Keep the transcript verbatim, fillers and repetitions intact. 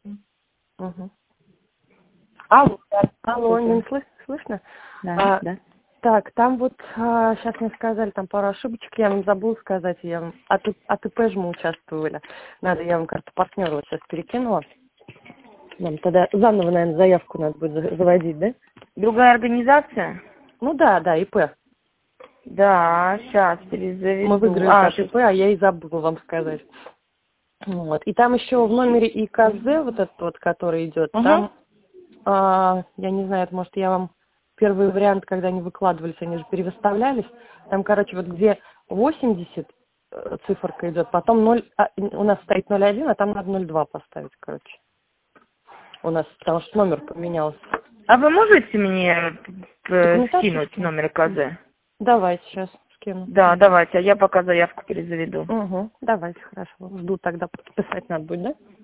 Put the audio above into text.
Угу. Алло, алло, не слыш, слышно? Да, а, да. Так, там вот, а, сейчас мне сказали, там пару ошибочек, я вам забыла сказать, я вам, от, от ИП же мы участвовали. Надо, я вам карту партнера вот сейчас перекинула. Нам тогда заново, наверное, заявку надо будет заводить, да? Другая организация? Ну да, да, ИП. Да, сейчас перезаведу. Мы выиграли А, карту ИП, а я и забыла вам сказать. Вот. И там еще в номере ИКЗ, вот этот вот, который идет, угу. там, а, я не знаю, это, может, я вам первый вариант, когда они выкладывались, они же перевыставлялись. Там, короче, вот где восемьдесят э, циферка идет, потом ноль, а, у нас стоит ноль один, а там надо ноль два поставить, короче. У нас, потому что номер поменялся. А вы можете мне э, скинуть скинуть? номер КЗ? Давайте сейчас скину. Да, давайте, а я пока заявку перезаведу. Угу, давайте, хорошо. Жду тогда, подписать надо будет, да?